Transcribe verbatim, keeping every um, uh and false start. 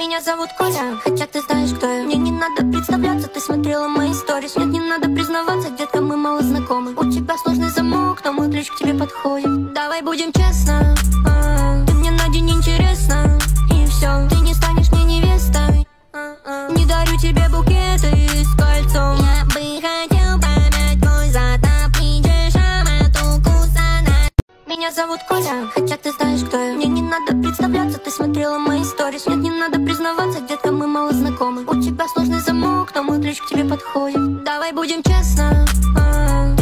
Меня зовут Коля, хотя ты знаешь, кто я. Мне не надо представляться, ты смотрела мои сторис. Нет, не надо признаваться, детка, мы мало знакомы. У тебя сложный замок, но мой ключ к тебе подходит. Давай будем честно, а-а. Ты мне на день интересна, и все, ты не станешь мне невестой, а-а. Не дарю тебе букеты с кольцом. Я бы хотел помять твой затопить шамату кусана. Меня зовут Коля, хотя ты знаешь, кто я. Мне не надо представляться, ты смотрела мои сторис. Нет, не надо признаваться, детка, мы мало знакомы. У тебя сложный замок, но мой ключ к тебе подходит. Давай будем честно, а-а.